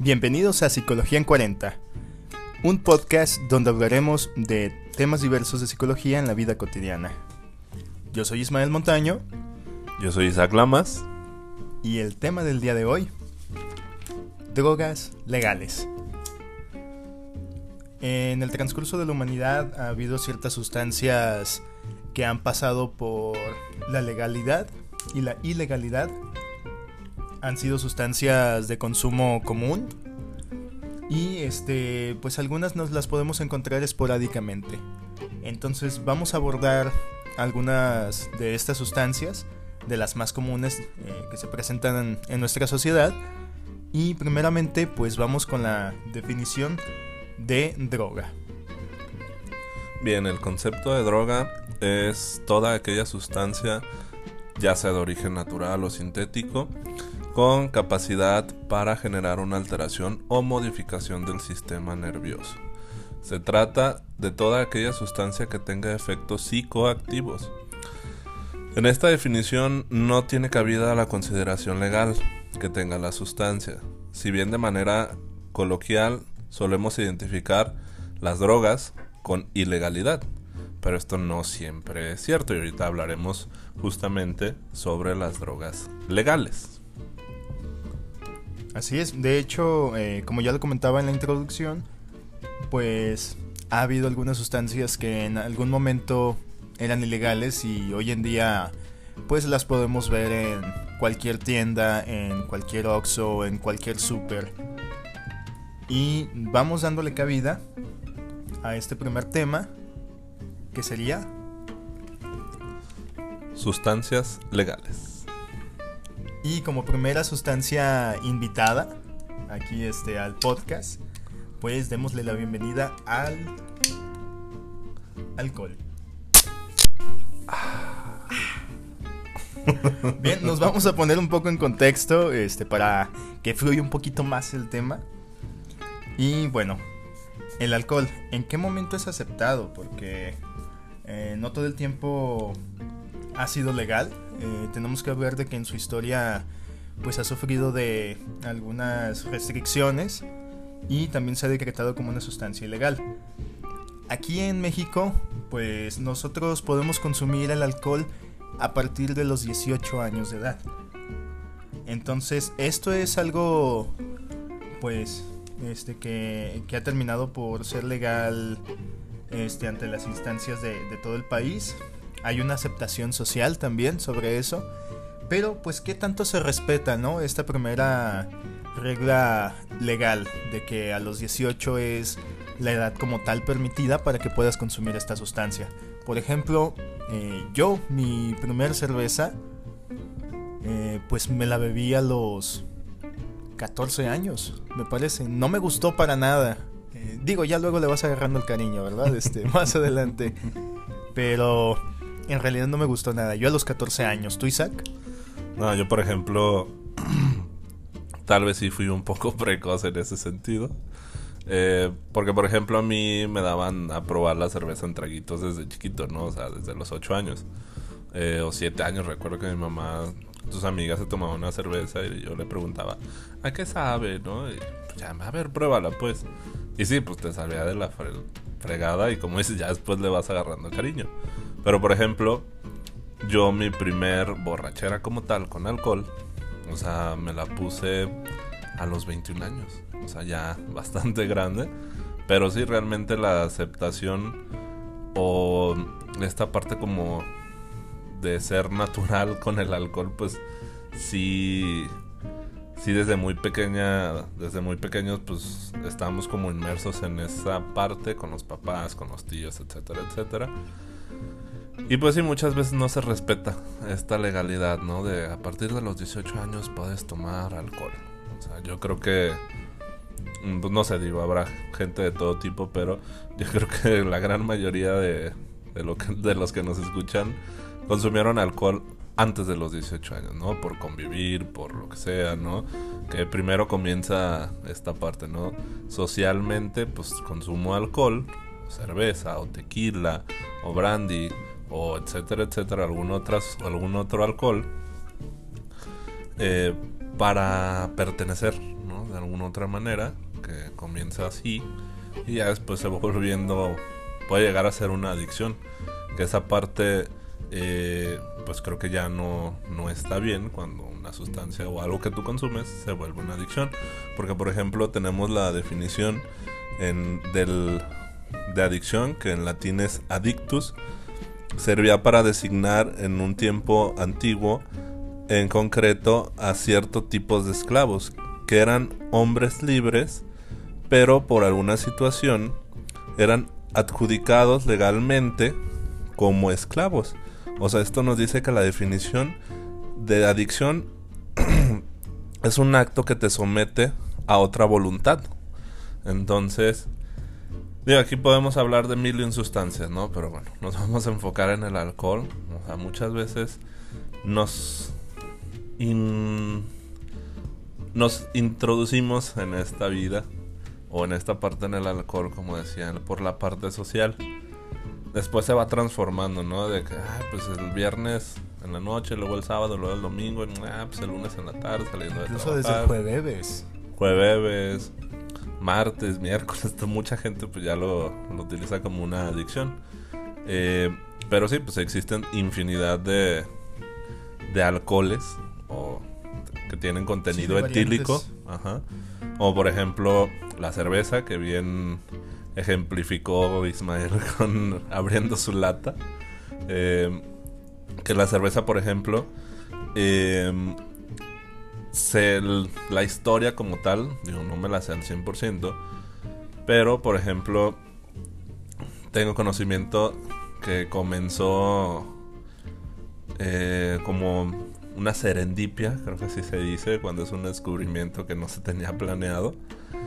Bienvenidos a Psicología en 40, un podcast donde hablaremos de temas diversos de psicología en la vida cotidiana. Yo soy Ismael Montaño. Yo soy Isaac Lamas. Y el tema del día de hoy: drogas legales. En el transcurso de la humanidad ha habido ciertas sustancias que han pasado por la legalidad y la ilegalidad. Han sido sustancias de consumo común y pues algunas nos las podemos encontrar esporádicamente. Entonces vamos a abordar algunas de estas sustancias, de las más comunes que se presentan en nuestra sociedad. Y primeramente pues vamos con la definición de droga. Bien, el concepto de droga es toda aquella sustancia, ya sea de origen natural o sintético, con capacidad para generar una alteración o modificación del sistema nervioso. Se trata de toda aquella sustancia que tenga efectos psicoactivos. En esta definición no tiene cabida la consideración legal que tenga la sustancia, si bien de manera coloquial solemos identificar las drogas con ilegalidad, pero esto no siempre es cierto y ahorita hablaremos justamente sobre las drogas legales. Así es, de hecho, como ya lo comentaba en la introducción, pues ha habido algunas sustancias que en algún momento eran ilegales y hoy en día pues las podemos ver en cualquier tienda, en cualquier Oxxo, en cualquier súper. Y vamos dándole cabida a este primer tema, que sería sustancias legales. Y como primera sustancia invitada aquí al podcast, pues démosle la bienvenida al alcohol. Bien, nos vamos a poner un poco en contexto para que fluya un poquito más el tema. Y bueno, el alcohol, ¿en qué momento es aceptado? Porque no todo el tiempo ha sido legal. Tenemos que hablar de que en su historia pues ha sufrido de algunas restricciones y también se ha decretado como una sustancia ilegal. Aquí en México pues nosotros podemos consumir el alcohol a partir de los 18 años de edad. Entonces esto es algo pues que ha terminado por ser legal ante las instancias de todo el país. Hay una aceptación social también sobre eso, pero pues qué tanto se respeta, ¿no? Esta primera regla legal de que a los 18 es la edad como tal permitida para que puedas consumir esta sustancia. Por ejemplo, yo mi primer cerveza pues me la bebí a los 14 años, me parece. No me gustó para nada. Ya luego le vas agarrando el cariño, ¿verdad? Más adelante. Pero en realidad no me gustó nada. Yo a los 14 años. ¿Tú, Isaac? No, yo por ejemplo tal vez sí fui un poco precoz en ese sentido. Porque por ejemplo a mí me daban a probar la cerveza en traguitos desde chiquito, ¿no? O sea, desde los 8 años o 7 años. Recuerdo que mi mamá, sus amigas se tomaban una cerveza y yo le preguntaba ¿a qué sabe? ¿No? Y pues ya, a ver, pruébala pues. Y sí, pues te salía de la fregada y como dices, ya después le vas agarrando cariño. Pero por ejemplo, yo mi primer borrachera como tal con alcohol, o sea, me la puse a los 21 años. O sea, ya bastante grande. Pero sí, realmente la aceptación o esta parte como de ser natural con el alcohol, pues sí desde muy pequeños pues estábamos como inmersos en esa parte con los papás, con los tíos, etcétera, etcétera. Y pues sí, muchas veces no se respeta esta legalidad, ¿no? De a partir de los 18 años puedes tomar alcohol. O sea, yo creo que pues no sé, habrá gente de todo tipo, pero yo creo que la gran mayoría de los que nos escuchan consumieron alcohol antes de los 18 años, ¿no? Por convivir, por lo que sea, ¿no? Que primero comienza esta parte, ¿no? Socialmente, pues consumo alcohol, cerveza o tequila o brandy o etcétera, etcétera, algún otro alcohol para pertenecer, ¿no? de alguna otra manera, que comienza así y ya después se va volviendo, puede llegar a ser una adicción, que esa parte pues creo que ya no está bien cuando una sustancia o algo que tú consumes se vuelve una adicción, porque por ejemplo tenemos la definición de adicción, que en latín es addictus, servía para designar en un tiempo antiguo en concreto a ciertos tipos de esclavos, que eran hombres libres, pero por alguna situación eran adjudicados legalmente como esclavos. O sea, esto nos dice que la definición de adicción es un acto que te somete a otra voluntad. Entonces, digo, aquí podemos hablar de mil y un sustancias, ¿no? Pero bueno, nos vamos a enfocar en el alcohol. O sea, muchas veces nos introducimos en esta vida o en esta parte en el alcohol, como decían, por la parte social. Después se va transformando, ¿no? De que, pues el viernes en la noche, luego el sábado, luego el domingo, pues el lunes en la tarde saliendo de incluso trabajar. Desde Jueves, martes, miércoles, mucha gente pues ya lo utiliza como una adicción. Pero sí, pues existen infinidad de alcoholes o que tienen contenido etílico. Ajá. O por ejemplo la cerveza, que bien ejemplificó Ismael con abriendo su lata. Que la cerveza, por ejemplo, la historia como tal, digo, no me la sé al 100%, pero por ejemplo tengo conocimiento que comenzó como una serendipia, creo que así se dice, cuando es un descubrimiento que no se tenía planeado.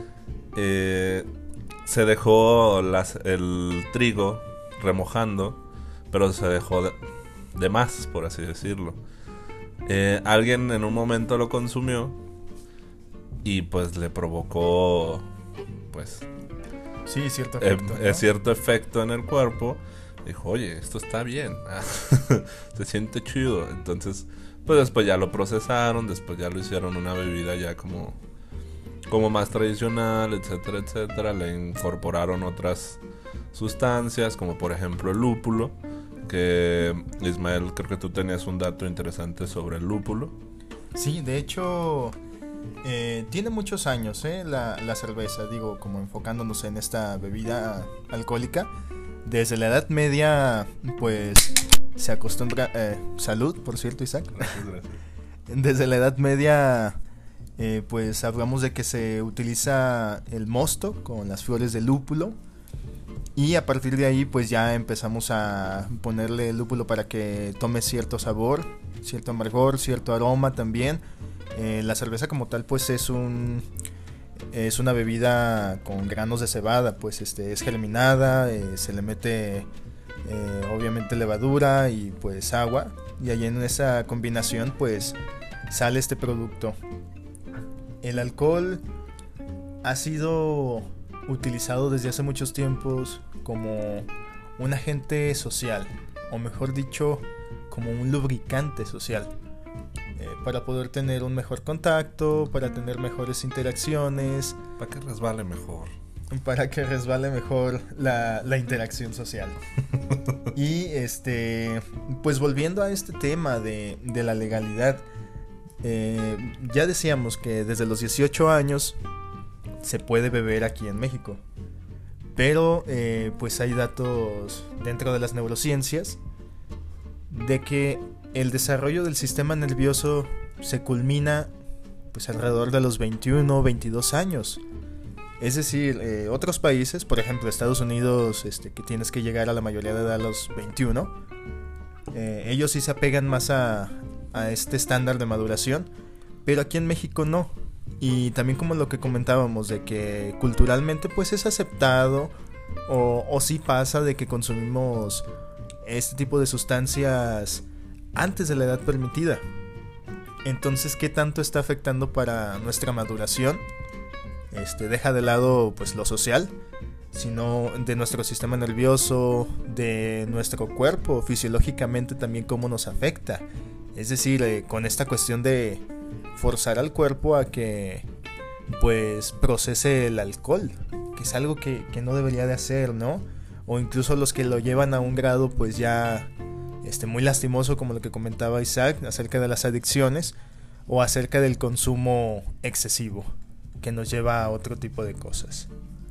Se dejó el trigo remojando, pero se dejó de más, por así decirlo. Alguien en un momento lo consumió y pues le provocó pues sí, cierto efecto, ¿no? Cierto efecto en el cuerpo. Dijo, oye, esto está bien. Se siente chido. Entonces pues después ya lo procesaron, después ya lo hicieron una bebida ya como más tradicional, etcétera, etcétera. Le incorporaron otras sustancias, como por ejemplo el lúpulo, que Ismael, creo que tú tenías un dato interesante sobre el lúpulo. Sí, de hecho tiene muchos años la cerveza, digo, como enfocándonos en esta bebida alcohólica. Desde la Edad Media pues se acostumbra, salud, por cierto, Isaac. Gracias. Desde la Edad Media pues hablamos de que se utiliza el mosto con las flores de lúpulo. Y a partir de ahí pues ya empezamos a ponerle el lúpulo para que tome cierto sabor, cierto amargor, cierto aroma también. La cerveza como tal pues es una bebida con granos de cebada, pues es germinada, se le mete obviamente levadura y pues agua. Y ahí en esa combinación pues sale este producto. El alcohol ha sido utilizado desde hace muchos tiempos como un agente social, o mejor dicho, como un lubricante social, para poder tener un mejor contacto, para tener mejores interacciones, para que resbale mejor la interacción social. Y pues volviendo a este tema de la legalidad, ya decíamos que desde los 18 años se puede beber aquí en México, pero pues hay datos dentro de las neurociencias de que el desarrollo del sistema nervioso se culmina pues alrededor de los 21 o 22 años. Es decir, otros países, por ejemplo Estados Unidos, que tienes que llegar a la mayoría de edad a los 21, ellos sí se apegan más a este estándar de maduración, pero aquí en México no. Y también como lo que comentábamos de que culturalmente pues es aceptado o sí pasa de que consumimos este tipo de sustancias antes de la edad permitida. Entonces, ¿qué tanto está afectando para nuestra maduración? Deja de lado pues lo social, sino de nuestro sistema nervioso, de nuestro cuerpo, fisiológicamente también cómo nos afecta. Es decir, con esta cuestión de forzar al cuerpo a que pues procese el alcohol, que es algo que no debería de hacer, ¿no? O incluso los que lo llevan a un grado pues ya muy lastimoso, como lo que comentaba Isaac acerca de las adicciones o acerca del consumo excesivo que nos lleva a otro tipo de cosas.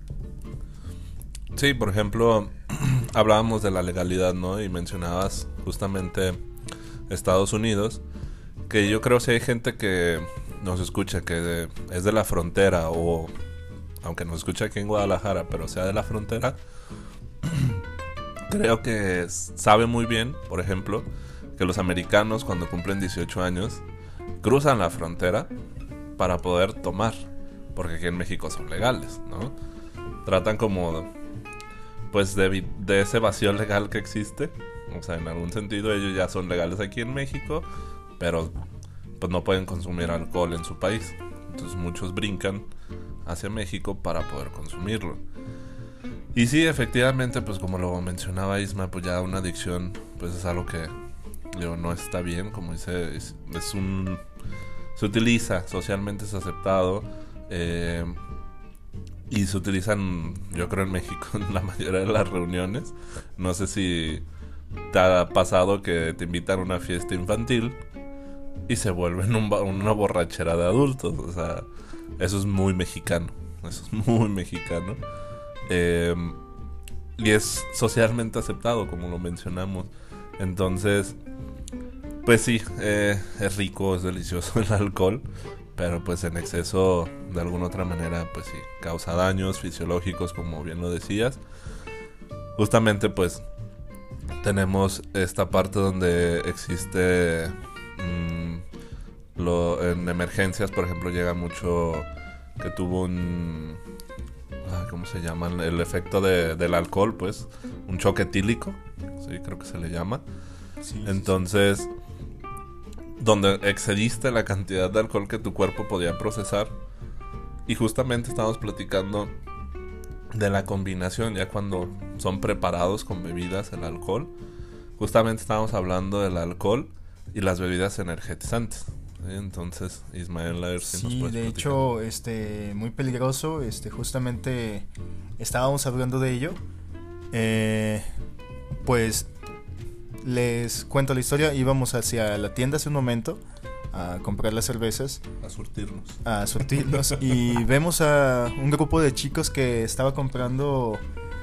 Sí, por ejemplo, hablábamos de la legalidad, ¿no? Y mencionabas justamente Estados Unidos, que yo creo que si hay gente que nos escucha que es de la frontera, o aunque nos escucha aquí en Guadalajara, pero sea de la frontera, creo que sabe muy bien, por ejemplo, que los americanos cuando cumplen 18 años cruzan la frontera para poder tomar, porque aquí en México son legales, ¿no? Tratan como pues de ese vacío legal que existe. O sea, en algún sentido ellos ya son legales aquí en México, pero pues no pueden consumir alcohol en su país. Entonces muchos brincan hacia México para poder consumirlo. Y sí, efectivamente, pues como lo mencionaba Isma, pues ya una adicción pues es algo que no está bien, como dice, se utiliza, socialmente es aceptado, y se utilizan, yo creo, en México en la mayoría de las reuniones. No sé si te ha pasado que te invitan a una fiesta infantil y se vuelven una borrachera de adultos. O sea, eso es muy mexicano. Eso es muy mexicano. Y es socialmente aceptado, como lo mencionamos. Entonces, pues sí, es rico, es delicioso el alcohol, pero pues en exceso, de alguna otra manera, pues sí, causa daños fisiológicos, como bien lo decías. Justamente pues tenemos esta parte donde existe en emergencias, por ejemplo, llega mucho que tuvo un... ¿cómo se llama? El efecto del alcohol, pues un choque etílico, sí, creo que se le llama. Sí, entonces, sí. Donde excediste la cantidad de alcohol que tu cuerpo podía procesar. Y justamente estábamos platicando de la combinación, ya cuando son preparados con bebidas el alcohol. Justamente estábamos hablando del alcohol y las bebidas energetizantes. ¿Sí? Entonces, Ismael, a ver si nos puedes de platicar. hecho, muy peligroso. Justamente estábamos hablando de ello. Pues les cuento la historia. Íbamos hacia la tienda hace un momento a comprar las cervezas, a surtirnos y vemos a un grupo de chicos que estaba comprando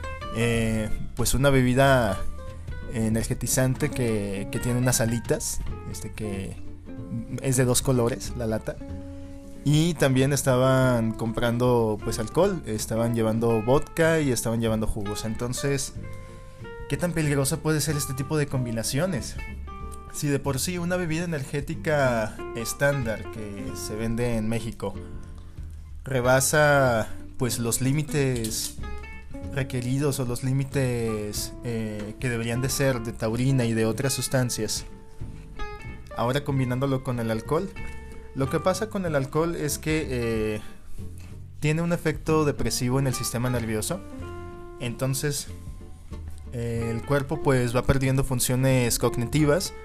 pues una bebida energetizante que tiene unas alitas, que es de 2 colores la lata, y también estaban comprando pues alcohol, estaban llevando vodka y estaban llevando jugos. Entonces, ¿qué tan peligrosa puede ser este tipo de combinaciones? Si de por sí una bebida energética estándar que se vende en México rebasa pues los límites requeridos o los límites que deberían de ser de taurina y de otras sustancias, ahora combinándolo con el alcohol, lo que pasa con el alcohol es que tiene un efecto depresivo en el sistema nervioso. Entonces el cuerpo pues va perdiendo funciones cognitivas,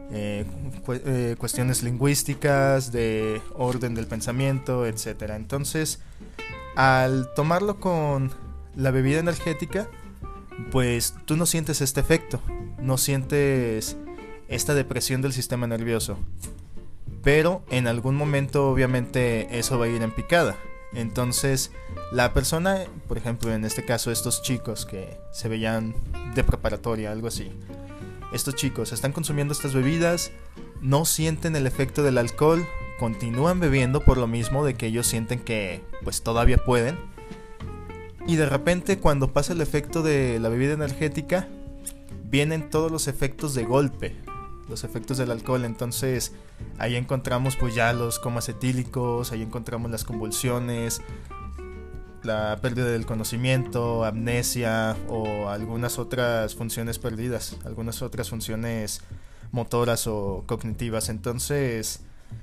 cuestiones lingüísticas, de orden del pensamiento, etcétera. Entonces, al tomarlo con la bebida energética, pues tú no sientes este efecto, no sientes esta depresión del sistema nervioso, pero en algún momento obviamente eso va a ir en picada. Entonces la persona, por ejemplo en este caso estos chicos que se veían de preparatoria, algo así, estos chicos están consumiendo estas bebidas, no sienten el efecto del alcohol, continúan bebiendo por lo mismo de que ellos sienten que pues todavía pueden, y de repente cuando pasa el efecto de la bebida energética vienen todos los efectos de golpe, los efectos del alcohol. Entonces ahí encontramos pues ya los comas etílicos, ahí encontramos las convulsiones, la pérdida del conocimiento, amnesia o algunas otras funciones perdidas, algunas otras funciones motoras o cognitivas. Entonces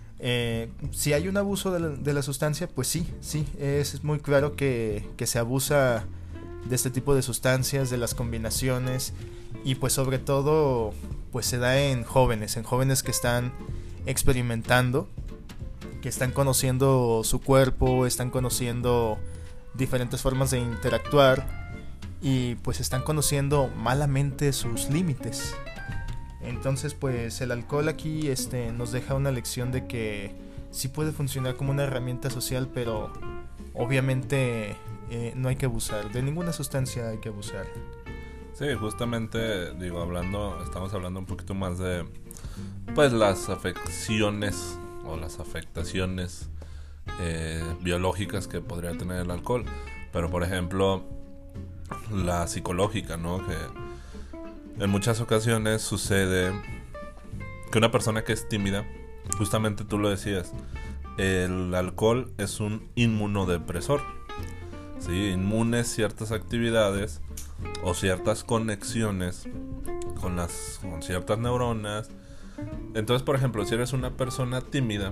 si hay un abuso de la sustancia, pues sí, es muy claro que se abusa de este tipo de sustancias, de las combinaciones, y pues sobre todo pues se da en jóvenes que están experimentando que están conociendo su cuerpo, están conociendo diferentes formas de interactuar y pues están conociendo malamente sus límites. Entonces pues el alcohol aquí nos deja una lección de que sí puede funcionar como una herramienta social, pero obviamente no hay que abusar, de ninguna sustancia hay que abusar. Sí, justamente, estamos hablando un poquito más de pues las afecciones o las afectaciones biológicas que podría tener el alcohol, pero por ejemplo la psicológica, ¿no? Que en muchas ocasiones sucede que una persona que es tímida, justamente tú lo decías, el alcohol es un inmunodepresor, ¿sí? Inmune ciertas actividades o ciertas conexiones con ciertas neuronas. Entonces, por ejemplo, si eres una persona tímida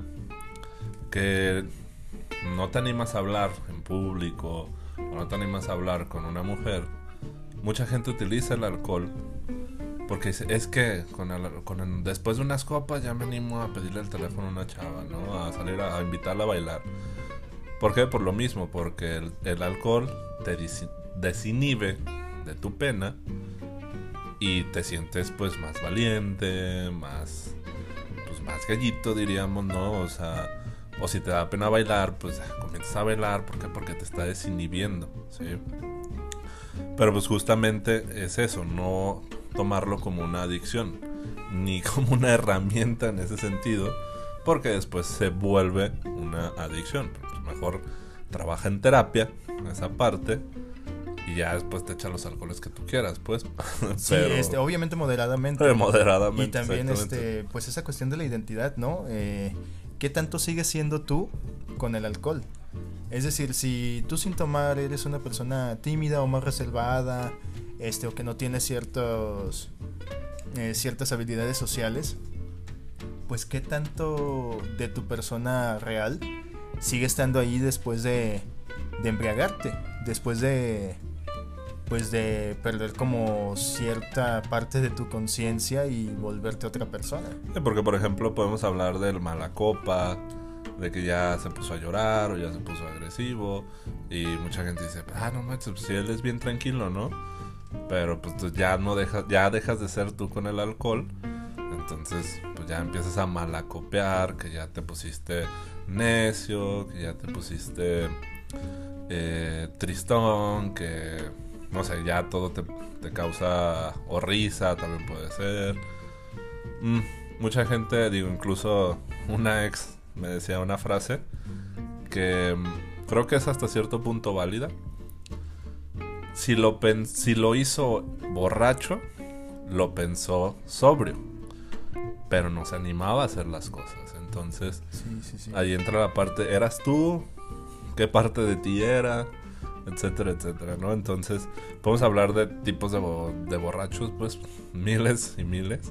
que no te animas a hablar en público o no te animas a hablar con una mujer, mucha gente utiliza el alcohol porque es que después de unas copas ya me animo a pedirle el teléfono a una chava, ¿no? A salir a invitarla a bailar. ¿Por qué? Por lo mismo, porque el alcohol te desinhibe de tu pena y te sientes pues más valiente, más gallito, diríamos, ¿no? O sea, o si te da pena bailar, pues comienzas a bailar. ¿Por qué? Porque te está desinhibiendo, ¿sí? Pero pues justamente es eso, no tomarlo como una adicción ni como una herramienta en ese sentido, porque después se vuelve una adicción. Pues mejor trabaja en terapia esa parte y ya después te echa los alcoholes que tú quieras, pues. Pero, sí, obviamente moderadamente. Moderadamente. Y también pues esa cuestión de la identidad, ¿no? ¿Qué tanto sigues siendo tú con el alcohol? Es decir, si tú sin tomar eres una persona tímida o más reservada, o que no tiene ciertas habilidades sociales, pues qué tanto de tu persona real sigue estando ahí después de embriagarte, después de perder como cierta parte de tu conciencia y volverte otra persona. Sí, porque por ejemplo podemos hablar del mala copa, de que ya se puso a llorar o ya se puso agresivo, y mucha gente dice, no manches, si él es bien tranquilo, ¿no? Pero pues tú ya dejas de ser tú con el alcohol. Entonces pues ya empiezas a malacopear, que ya te pusiste necio, que ya te pusiste tristón, que no sé, ya todo te causa, o risa también puede ser. Mucha gente, incluso una ex me decía una frase que creo que es hasta cierto punto válida. Si lo hizo borracho, lo pensó sobrio, pero no se animaba a hacer las cosas. Entonces sí. Ahí entra la parte, ¿eras tú? ¿Qué parte de ti era? Etcétera, etcétera, ¿no? Entonces podemos hablar de tipos de borrachos, pues miles y miles.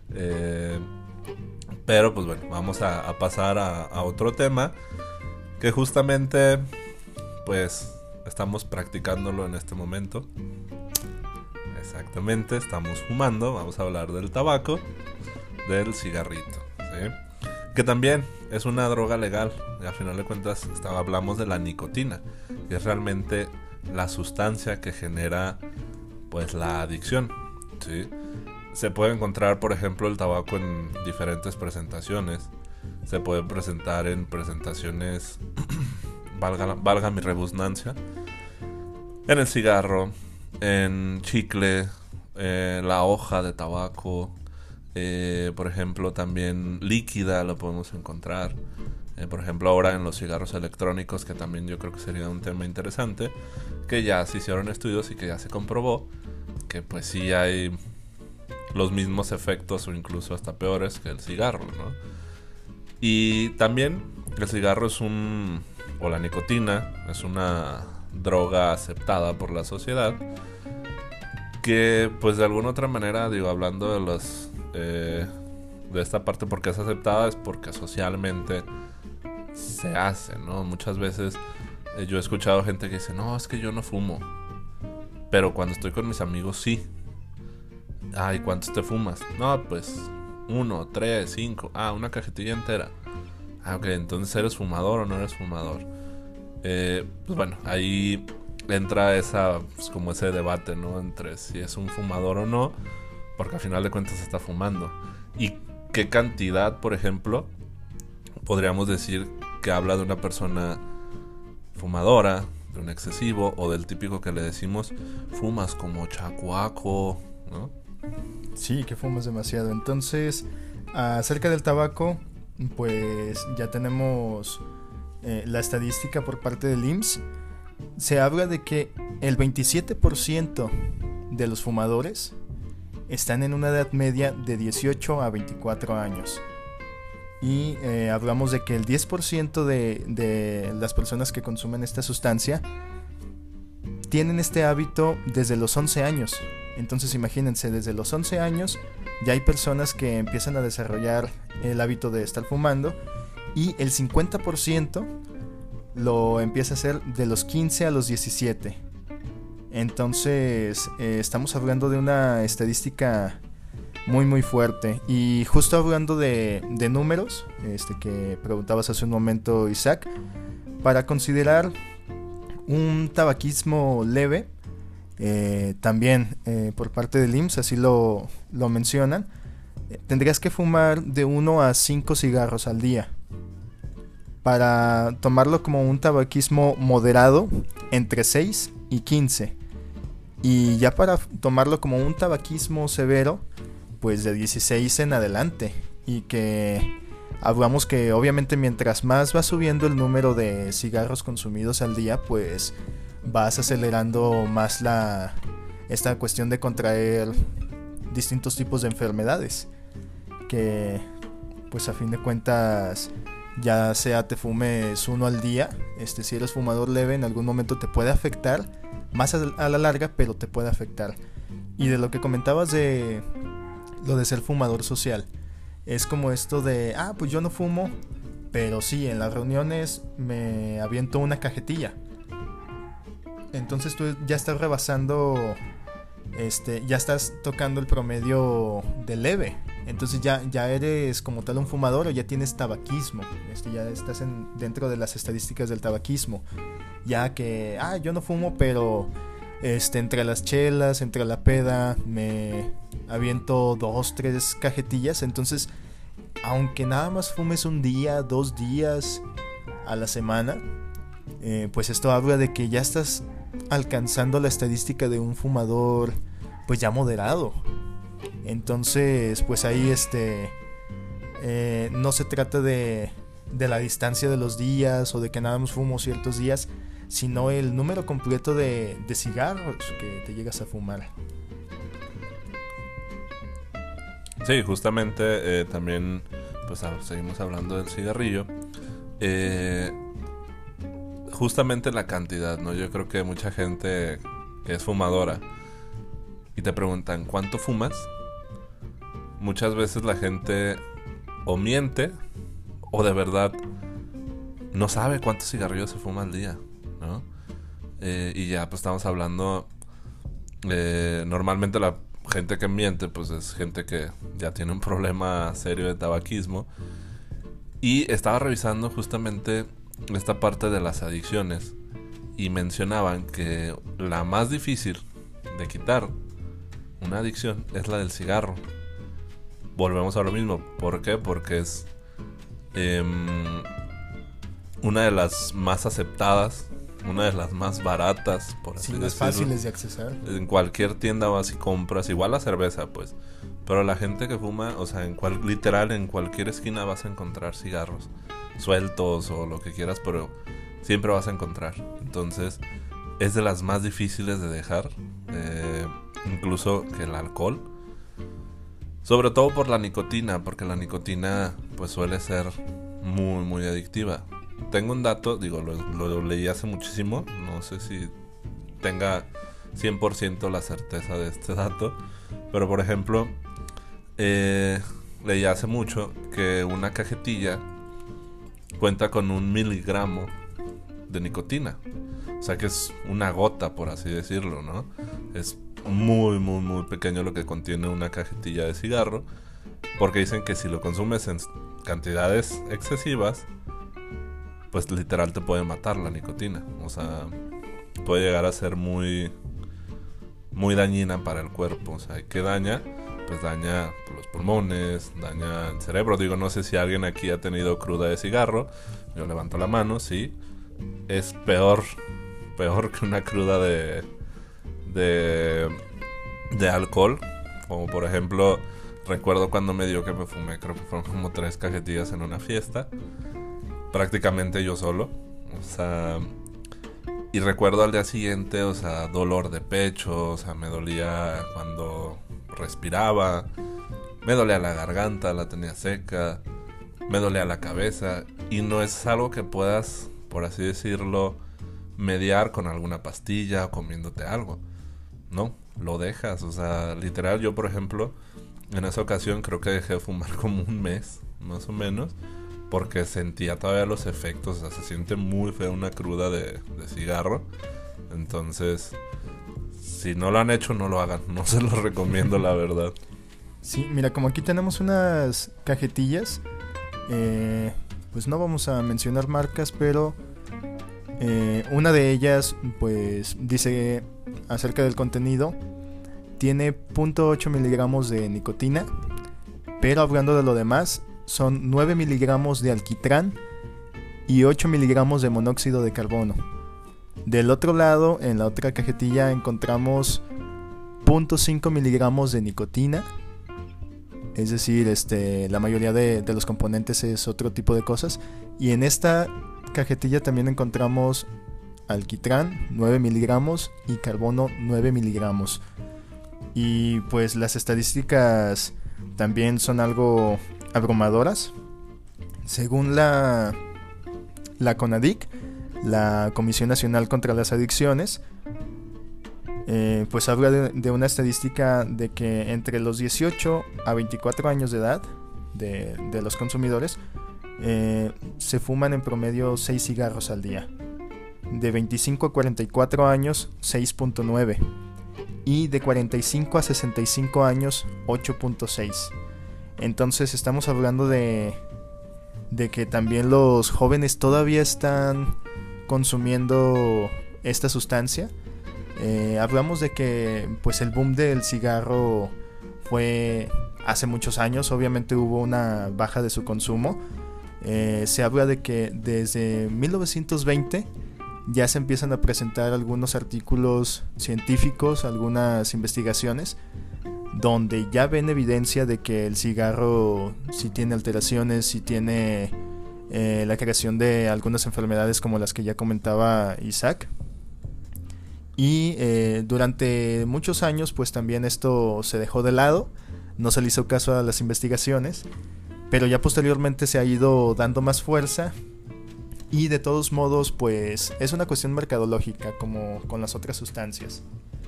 Pero pues bueno, vamos a pasar a otro tema que justamente pues estamos practicándolo en este momento. Exactamente, estamos fumando. Vamos a hablar del tabaco, del cigarrito, ¿sí? Que también es una droga legal. Y al final de cuentas hablamos de la nicotina, que es realmente la sustancia que genera pues la adicción, ¿sí? Se puede encontrar, por ejemplo, el tabaco en diferentes presentaciones. Se puede presentar en presentaciones valga mi redundancia, en el cigarro, en chicle, la hoja de tabaco, por ejemplo también líquida lo podemos encontrar, por ejemplo ahora en los cigarros electrónicos, que también yo creo que sería un tema interesante, que ya se hicieron estudios y que ya se comprobó que pues sí hay los mismos efectos o incluso hasta peores que el cigarro, ¿no? Y también el cigarro o la nicotina es una droga aceptada por la sociedad, que pues de alguna otra manera, hablando de esta parte, porque es aceptada, es porque socialmente se hace, ¿no? Muchas veces yo he escuchado gente que dice, no, es que yo no fumo, pero cuando estoy con mis amigos sí. ¿Y cuántos te fumas? No, pues 1, 3, 5, una cajetilla entera. Ah, ok, entonces ¿eres fumador o no eres fumador? Pues bueno, ahí entra pues como ese debate, ¿no? Entre si es un fumador o no, porque al final de cuentas está fumando. Y qué cantidad, por ejemplo, podríamos decir que habla de una persona fumadora, de un excesivo, o del típico que le decimos fumas como chacuaco, ¿no? Sí, que fumas demasiado. Entonces, acerca del tabaco, pues ya tenemos la estadística por parte del IMSS. Se habla de que el 27% de los fumadores están en una edad media de 18 a 24 años. Y hablamos de que el 10% de las personas que consumen esta sustancia tienen este hábito desde los 11 años. Entonces imagínense, desde los 11 años ya hay personas que empiezan a desarrollar el hábito de estar fumando, y el 50% lo empieza a hacer de los 15 a los 17. Entonces estamos hablando de una estadística muy muy fuerte. Y justo hablando de números, que preguntabas hace un momento, Isaac, para considerar un tabaquismo leve, también por parte del IMSS, así lo mencionan, tendrías que fumar de 1 a 5 cigarros al día. Para tomarlo como un tabaquismo moderado, entre 6 y 15. Y ya para tomarlo como un tabaquismo severo, pues de 16 en adelante. Y que hablamos que obviamente mientras más va subiendo el número de cigarros consumidos al día, pues vas acelerando más esta cuestión de contraer distintos tipos de enfermedades, que pues a fin de cuentas, ya sea te fumes uno al día, si eres fumador leve, en algún momento te puede afectar, más a la larga, pero te puede afectar. Y de lo que comentabas de lo de ser fumador social, es como esto de, pues yo no fumo, pero sí, en las reuniones me aviento una cajetilla. Entonces tú ya estás rebasando, ya estás tocando el promedio de leve. Entonces ya eres como tal un fumador, o ya tienes tabaquismo. Ya estás dentro de las estadísticas del tabaquismo. Ya que, yo no fumo, pero entre las chelas, entre la peda, me aviento 2, 3 cajetillas. Entonces, aunque nada más fumes un día, 2 días a la semana, pues esto habla de que ya estás alcanzando la estadística de un fumador pues ya moderado. Entonces pues ahí no se trata de la distancia de los días, o de que nada más fumo ciertos días, sino el número completo de cigarros que te llegas a fumar. Sí, justamente también pues seguimos hablando del cigarrillo. Justamente la cantidad, ¿no? Yo creo que mucha gente que es fumadora y te preguntan ¿cuánto fumas? Muchas veces la gente o miente o de verdad no sabe cuántos cigarrillos se fuma al día, ¿no? Y ya pues estamos hablando, normalmente la gente que miente pues es gente que ya tiene un problema serio de tabaquismo. Y estaba revisando justamente esta parte de las adicciones y mencionaban que la más difícil de quitar una adicción es la del cigarro. Volvemos a lo mismo. ¿Por qué? Porque es una de las más aceptadas, una de las más baratas, por así decirlo. Más fáciles de accesar. En cualquier tienda vas y compras, igual la cerveza, pues. Pero la gente que fuma, o sea, literal en cualquier esquina vas a encontrar cigarros sueltos o lo que quieras, pero siempre vas a encontrar. Entonces es de las más difíciles de dejar, incluso que el alcohol, sobre todo por la nicotina, porque la nicotina pues suele ser muy muy adictiva. Tengo un dato, digo, lo leí hace muchísimo, no sé si tenga 100% la certeza de este dato, pero por ejemplo leí hace mucho que una cajetilla cuenta con 1 miligramo de nicotina. O sea que es una gota, por así decirlo, ¿no? Es muy, muy, muy pequeño lo que contiene una cajetilla de cigarro. Porque dicen que si lo consumes cantidades excesivas, pues literal te puede matar la nicotina. O sea, puede llegar a ser muy, muy dañina para el cuerpo. O sea, ¿qué daña? Pues daña los pulmones, daña el cerebro. Digo, no sé si alguien aquí ha tenido cruda de cigarro. Yo levanto la mano, sí. Es peor que una cruda de alcohol. Como por ejemplo, recuerdo cuando me dio que me fumé, creo que fueron como 3 cajetillas en una fiesta. Prácticamente yo solo. O sea, y recuerdo al día siguiente, o sea, dolor de pecho. O sea, me dolía cuando respiraba, me dolía la garganta, la tenía seca, me dolía la cabeza. Y no es algo que puedas, por así decirlo, mediar con alguna pastilla o comiéndote algo. No, lo dejas. O sea, literal, yo por ejemplo, en esa ocasión creo que dejé de fumar como un mes, más o menos, porque sentía todavía los efectos. O sea, se siente muy fea una cruda de cigarro. Entonces, si no lo han hecho, no lo hagan. No se lo recomiendo, la verdad. Sí, mira, como aquí tenemos unas cajetillas, pues no vamos a mencionar marcas, pero una de ellas, pues dice acerca del contenido, tiene 0.8 miligramos de nicotina, pero hablando de lo demás, son 9 miligramos de alquitrán y 8 miligramos de monóxido de carbono. Del otro lado, en la otra cajetilla, encontramos 0.5 miligramos de nicotina. Es decir, la mayoría de los componentes es otro tipo de cosas. Y en esta cajetilla también encontramos alquitrán, 9 miligramos, y carbono, 9 miligramos. Y pues las estadísticas también son algo abrumadoras. Según la CONADIC, la Comisión Nacional contra las Adicciones, pues habla de una estadística de que entre los 18 a 24 años de edad de los consumidores, se fuman en promedio 6 cigarros al día. De 25 a 44 años, 6.9. Y de 45 a 65 años, 8.6. Entonces estamos hablando de que también los jóvenes todavía están consumiendo esta sustancia. Hablamos de que pues el boom del cigarro fue hace muchos años. Obviamente hubo una baja de su consumo. Se habla de que desde 1920 ya se empiezan a presentar algunos artículos científicos, algunas investigaciones, donde ya ven evidencia de que el cigarro sí tiene alteraciones, sí tiene la creación de algunas enfermedades como las que ya comentaba Isaac. Y durante muchos años pues también esto se dejó de lado, no se le hizo caso a las investigaciones, pero ya posteriormente se ha ido dando más fuerza. Y de todos modos pues es una cuestión mercadológica, como con las otras sustancias.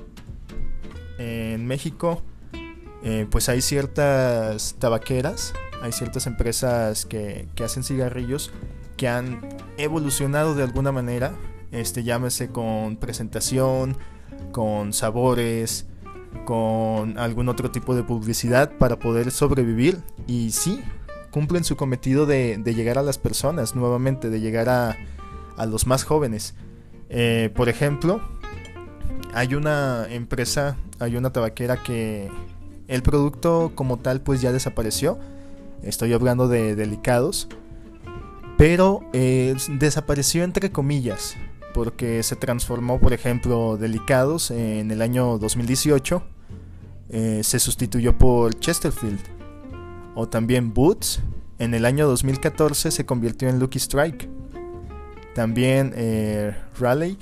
En México pues hay ciertas tabaqueras, hay ciertas empresas que hacen cigarrillos que han evolucionado de alguna manera, llámese con presentación, con sabores, con algún otro tipo de publicidad para poder sobrevivir. Y sí, cumplen su cometido de llegar a las personas nuevamente, de llegar a los más jóvenes. Por ejemplo, hay una empresa, hay una tabaquera que el producto como tal pues ya desapareció. Estoy hablando de Delicados, pero desapareció entre comillas, porque se transformó. Por ejemplo, Delicados en el año 2018 se sustituyó por Chesterfield. O también Boots en el año 2014 se convirtió en Lucky Strike. También Raleigh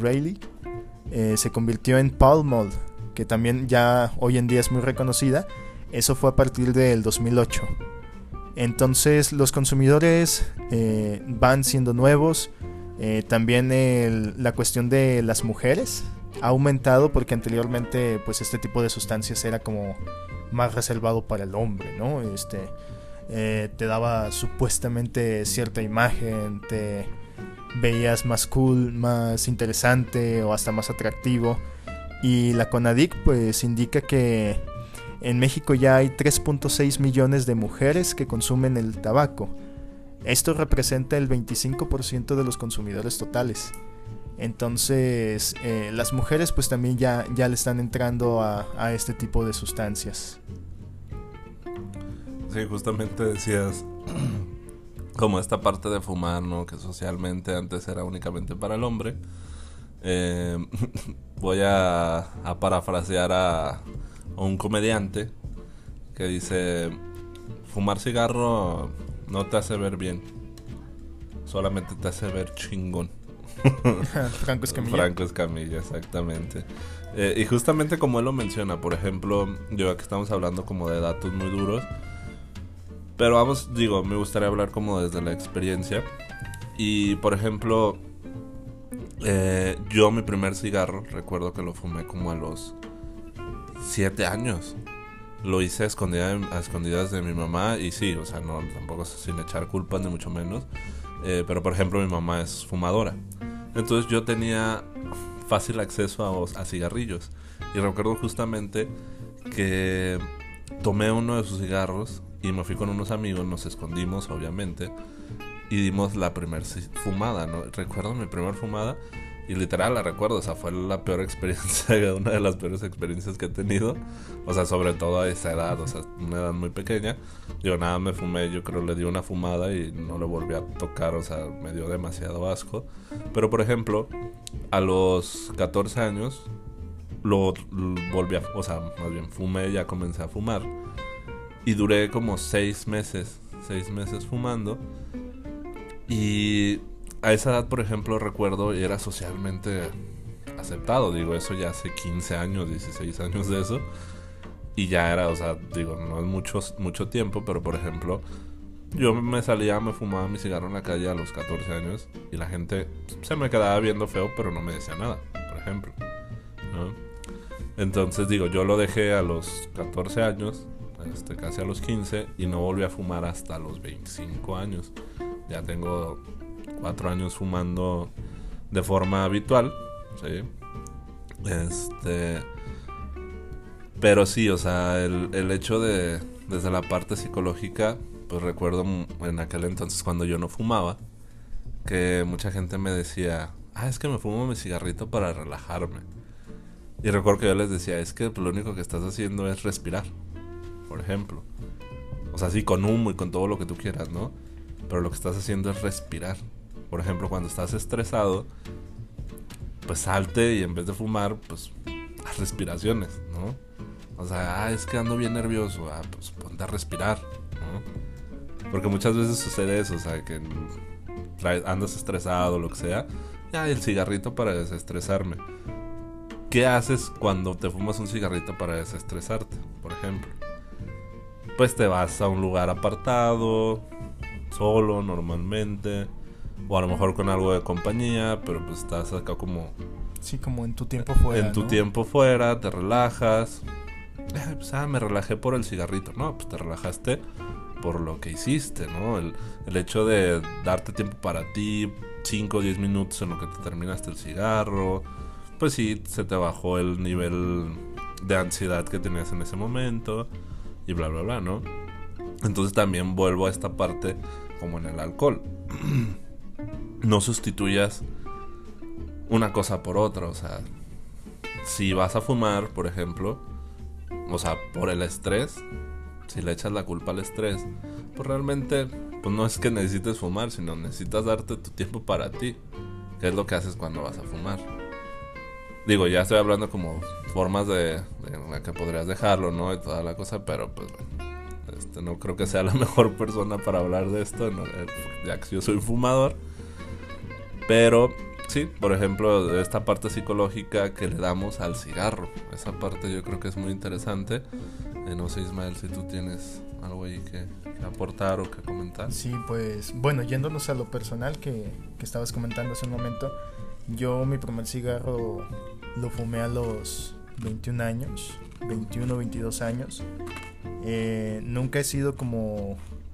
se convirtió en Pall Mall, que también ya hoy en día es muy reconocida. Eso fue a partir del 2008. Entonces los consumidores van siendo nuevos. También la cuestión de las mujeres ha aumentado, porque anteriormente pues este tipo de sustancias era como más reservado para el hombre, ¿no? Te daba supuestamente cierta imagen, te veías más cool, más interesante o hasta más atractivo. Y la CONADIC pues indica que en México ya hay 3.6 millones de mujeres que consumen el tabaco. Esto representa el 25% de los consumidores totales. Entonces, las mujeres pues también ya le están entrando a este tipo de sustancias. Sí, justamente decías como esta parte de fumar, ¿no? Que socialmente antes era únicamente para el hombre. Voy a parafrasear a un comediante que dice: fumar cigarro no te hace ver bien, solamente te hace ver chingón. Franco Escamilla. Franco Escamilla, exactamente. Y justamente como él lo menciona, por ejemplo, yo aquí estamos hablando como de datos muy duros, pero vamos, digo, me gustaría hablar como desde la experiencia. Y por ejemplo, yo mi primer cigarro recuerdo que lo fumé como a los 7 años. Lo hice a escondidas de mi mamá. Y sí, o sea, no, tampoco sin echar culpas ni mucho menos, pero por ejemplo mi mamá es fumadora, entonces yo tenía fácil acceso a cigarrillos. Y recuerdo justamente que tomé uno de sus cigarros y me fui con unos amigos, nos escondimos obviamente y dimos la primer fumada, ¿no? Recuerdo mi primer fumada y literal la recuerdo, o sea, fue la peor experiencia, una de las peores experiencias que he tenido, o sea, sobre todo a esa edad, o sea, una edad muy pequeña. Yo nada me fumé, yo creo le di una fumada y no le volví a tocar, o sea, me dio demasiado asco. Pero por ejemplo, a los 14 años lo volví a, o sea, más bien fumé, ya comencé a fumar y duré como 6 meses fumando. Y a esa edad, por ejemplo, recuerdo, y era socialmente aceptado, digo, eso ya hace 15 años, 16 años de eso, y ya era, o sea, digo, no es mucho tiempo, pero por ejemplo, yo me salía, me fumaba mi cigarro en la calle a los 14 años, y la gente se me quedaba viendo feo, pero no me decía nada, por ejemplo, ¿no? Entonces, digo, yo lo dejé a los 14 años, casi a los 15, y no volví a fumar hasta los 25 años. Ya tengo 4 años fumando de forma habitual, ¿sí? Pero sí, o sea, el hecho de, desde la parte psicológica, pues recuerdo en aquel entonces cuando yo no fumaba, que mucha gente me decía: es que me fumo mi cigarrito para relajarme. Y recuerdo que yo les decía: es que lo único que estás haciendo es respirar, por ejemplo. O sea, sí, con humo y con todo lo que tú quieras, ¿no? Pero lo que estás haciendo es respirar. Por ejemplo, cuando estás estresado, pues salte y en vez de fumar, pues haz respiraciones, ¿no? O sea, es que ando bien nervioso, pues ponte a respirar, ¿no? Porque muchas veces sucede eso, o sea, que andas estresado, lo que sea, ya el cigarrito para desestresarme. ¿Qué haces cuando te fumas un cigarrito para desestresarte, por ejemplo? Pues te vas a un lugar apartado, solo normalmente, o a lo mejor con algo de compañía, pero pues estás acá como... Sí, como en tu tiempo fuera, en tu, ¿no?, tiempo fuera, te relajas. Pues me relajé por el cigarrito. No, pues te relajaste por lo que hiciste, ¿no? El hecho de darte tiempo para ti, 5 o 10 minutos en lo que te terminaste el cigarro, pues sí, se te bajó el nivel de ansiedad que tenías en ese momento y bla, bla, bla, ¿no? Entonces también vuelvo a esta parte como en el alcohol. No sustituyas una cosa por otra, o sea, si vas a fumar, por ejemplo, o sea, por el estrés, si le echas la culpa al estrés, pues realmente, pues no es que necesites fumar, sino necesitas darte tu tiempo para ti, que es lo que haces cuando vas a fumar. Digo, ya estoy hablando como formas de la que podrías dejarlo, ¿no? Y toda la cosa, pero pues bueno, no creo que sea la mejor persona para hablar de esto, ¿no? Ya que yo soy fumador. Pero sí, por ejemplo, esta parte psicológica que le damos al cigarro, esa parte yo creo que es muy interesante. No sé, Ismael, si tú tienes algo ahí que aportar o que comentar. Sí, pues bueno, yéndonos a lo personal que estabas comentando hace un momento, yo mi primer cigarro lo fumé a los 21 años, 21, 22 años. Nunca he sido como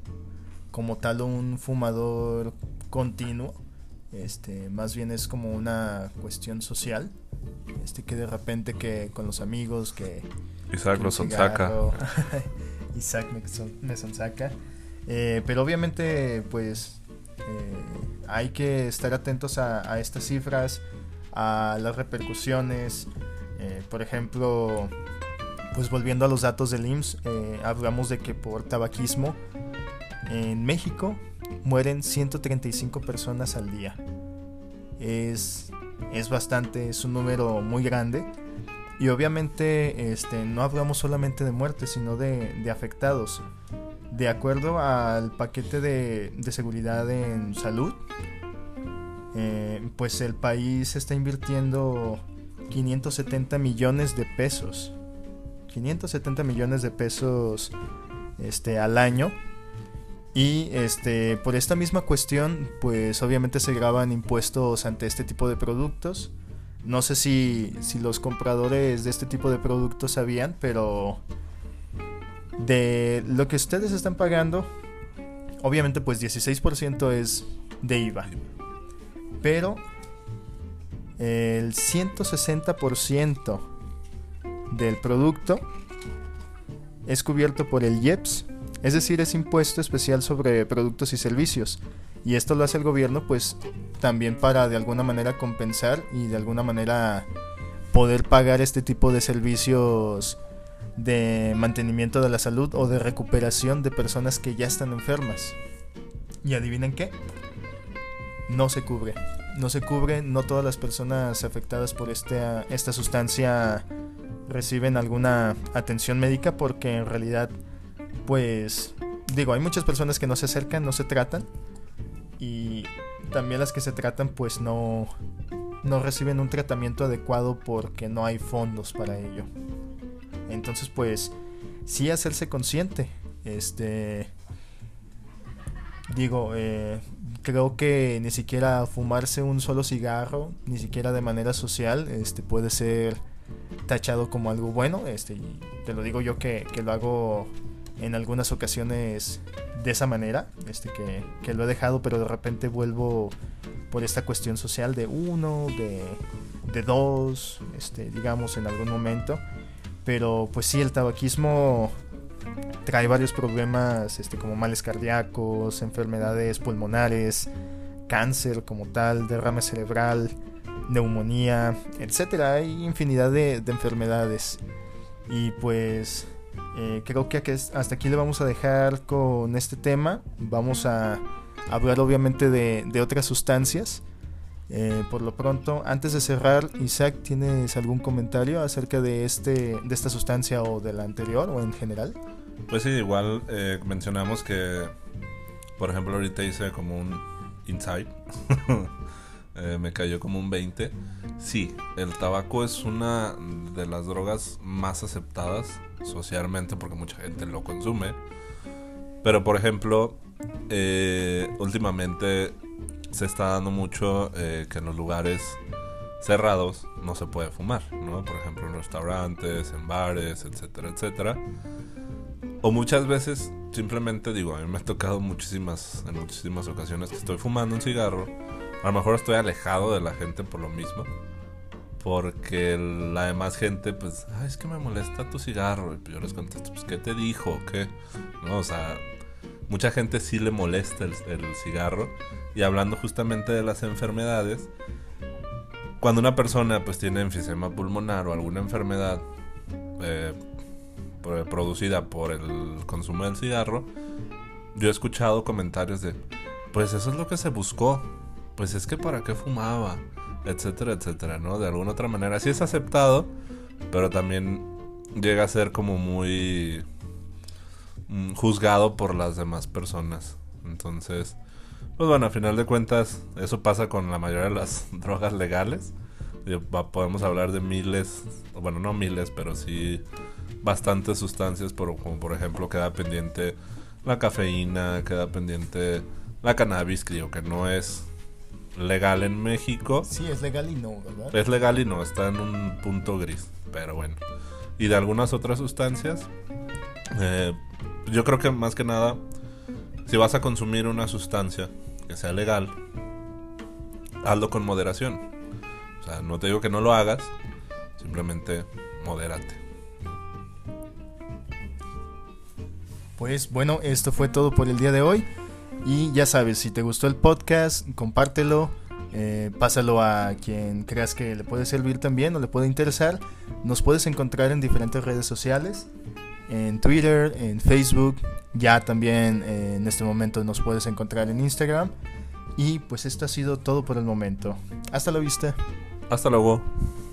tal un fumador continuo. Más bien es como una cuestión social, que de repente que con los amigos que Isaac que lo un sonsaca. cigarro. Isaac me sonsaca. Pero obviamente, pues, hay que estar atentos a estas cifras, a las repercusiones. Por ejemplo, pues volviendo a los datos del IMSS, hablamos de que por tabaquismo en México mueren 135 personas al día. Es bastante, es un número muy grande. Y obviamente no hablamos solamente de muertes, sino de afectados. De acuerdo al paquete de seguridad en salud, pues el país está invirtiendo 570 millones de pesos. 570 millones de pesos al año. Y por esta misma cuestión, pues obviamente se graban impuestos ante este tipo de productos. No sé si los compradores de este tipo de productos sabían, pero de lo que ustedes están pagando, obviamente pues 16% es de IVA. Pero el 160% del producto es cubierto por el IEPS, es decir, es impuesto especial sobre productos y servicios. Y esto lo hace el gobierno pues también para de alguna manera compensar y de alguna manera poder pagar este tipo de servicios de mantenimiento de la salud o de recuperación de personas que ya están enfermas. Y adivinen qué, no se cubre, no todas las personas afectadas por esta sustancia reciben alguna atención médica, porque en realidad pues digo, hay muchas personas que no se acercan, no se tratan, y también las que se tratan pues no reciben un tratamiento adecuado porque no hay fondos para ello. Entonces pues sí hacerse consciente. Creo que ni siquiera fumarse un solo cigarro, ni siquiera de manera social, puede ser tachado como algo bueno. Y te lo digo yo que lo hago en algunas ocasiones de esa manera, que lo he dejado, pero de repente vuelvo por esta cuestión social de uno, de dos, digamos en algún momento. Pero pues sí, el tabaquismo trae varios problemas, como males cardíacos, enfermedades pulmonares, cáncer como tal, derrame cerebral, neumonía, etcétera. Hay infinidad de enfermedades. Y pues creo que hasta aquí le vamos a dejar con este tema. Vamos a hablar obviamente de otras sustancias. Por lo pronto, antes de cerrar, Isaac, ¿tienes algún comentario acerca de esta sustancia o de la anterior o en general? Pues sí, igual mencionamos que, por ejemplo, ahorita hice como un insight. Me cayó como un 20. Sí, el tabaco es una de las drogas más aceptadas socialmente porque mucha gente lo consume. Pero, por ejemplo, últimamente se está dando mucho que en los lugares cerrados no se puede fumar, ¿no? Por ejemplo, en restaurantes, en bares, etcétera, etcétera. O muchas veces, simplemente digo, a mí me ha tocado en muchísimas ocasiones que estoy fumando un cigarro. A lo mejor estoy alejado de la gente por lo mismo, porque la demás gente, pues, es que me molesta tu cigarro. Y yo les contesto, pues, ¿qué te dijo? ¿Qué? ¿No? O sea, mucha gente sí le molesta el cigarro. Y hablando justamente de las enfermedades, cuando una persona pues tiene enfisema pulmonar o alguna enfermedad producida por el consumo del cigarro, yo he escuchado comentarios de, pues eso es lo que se buscó, pues es que para qué fumaba, etcétera, etcétera, ¿no? De alguna otra manera sí es aceptado, pero también llega a ser como muy juzgado por las demás personas. Entonces, pues bueno, a final de cuentas eso pasa con la mayoría de las drogas legales. Podemos hablar de miles, bueno, no miles, pero sí bastantes sustancias, como por ejemplo queda pendiente la cafeína, queda pendiente la cannabis, que digo que no es legal en México. Sí, es legal y no, ¿verdad? Es legal y no, está en un punto gris, pero bueno. Y de algunas otras sustancias, yo creo que más que nada, si vas a consumir una sustancia que sea legal, hazlo con moderación. O sea, no te digo que no lo hagas, simplemente modérate. Pues bueno, esto fue todo por el día de hoy. Y ya sabes, si te gustó el podcast, compártelo, pásalo a quien creas que le puede servir también o le puede interesar. Nos puedes encontrar en diferentes redes sociales, en Twitter, en Facebook, ya también en este momento nos puedes encontrar en Instagram. Y pues esto ha sido todo por el momento. Hasta la vista. Hasta luego.